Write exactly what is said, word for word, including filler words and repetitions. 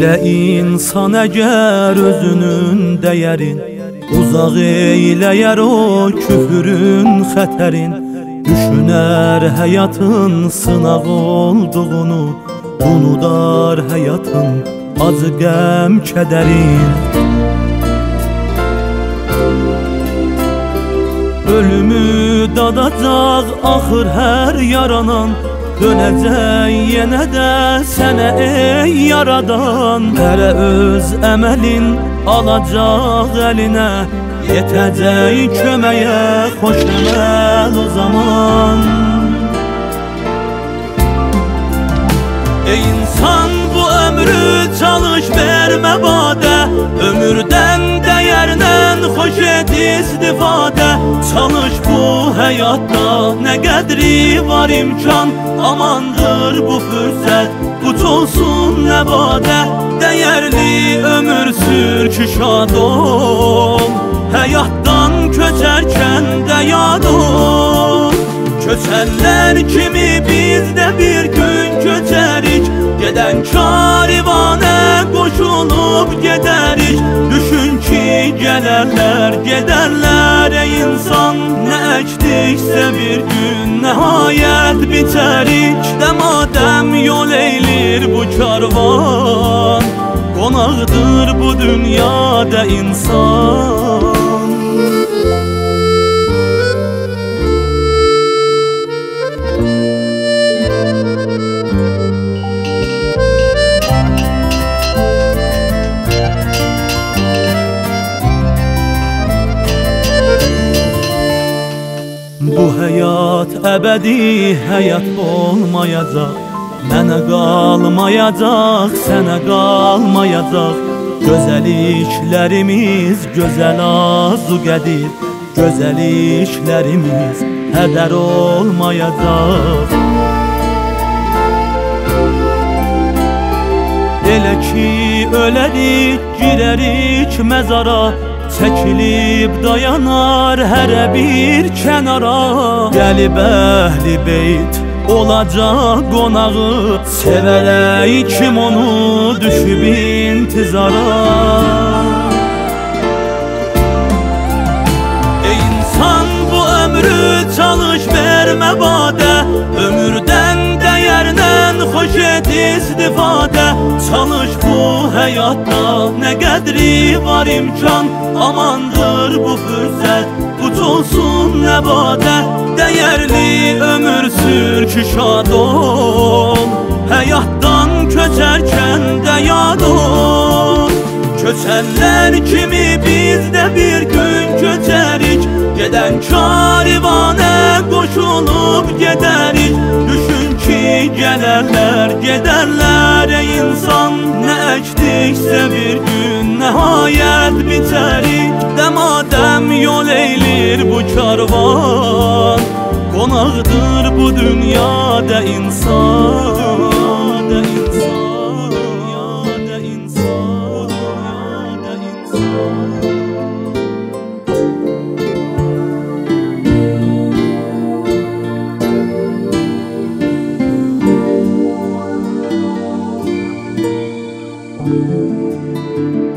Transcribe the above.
Bilə insan əgər özünün dəyərin, uzaq eyləyər o küfürün xətərin. Düşünər həyatın sınaq olduğunu, unudar həyatın acı qəm kədərin. Ölümü dadacaq axır hər yaranan, dönəcək yenə də sənə ey yaradan. Hərə öz əməlin alacaq əlinə, yetəcək köməyə xoş əməl o zaman. Ey insan, bu ömrü çalış vermə badə, ömürdən dəyərlə xoş et istifadə. Çalış bu həyatda nə qədri var imkan, amandır bu fürsət, quç olsun nə badə. Dəyərli ömür sür ki şad ol, həyatdan köçərkən də yad ol. Köçənlər kimi biz də bir gün köçərik, gedən karivanə qoşulub gedərik. Düşün ki gələrlər, gedərlər ey insan, nə əkdiksə bir gün nəhayət bitərik. Dəmadəm yol eylir bu karvan, qonaqdır bu dünyada insan. Bu həyat əbədi həyat olmayacaq, mənə qalmayacaq, sənə qalmayacaq. Gözəliklərimiz gözəl azuqədir, gözəliklərimiz hədər olmayacaq. Elə ki ölərik, girərik məzara, çəkilib dayanar hərə bir kənara. Gəlib əhli beyt olacaq qonağı, sevərək kim onu düşüb intizara. Ey insan, bu ömrü çalış vermə badə, ömürdən dəyərlə xoş et istifadə. Çalış bu həyatda nə qədri var imkan, amandır bu fürsət, quç olsun nə badə. Dəyərli ömür sür ki şad ol, həyatdan köçərkən də yad ol. Köçənlər kimi biz də bir gün köçərik, gedən karivanə qoşulub gedərik. Düşün ki gələrlər, gedərlər ey insan, nə əkdiksə bir gün nəhayət bitərik. Dəmadəm yol eylir bu karvan, qonaqdır bu dünyada insan. Thank you.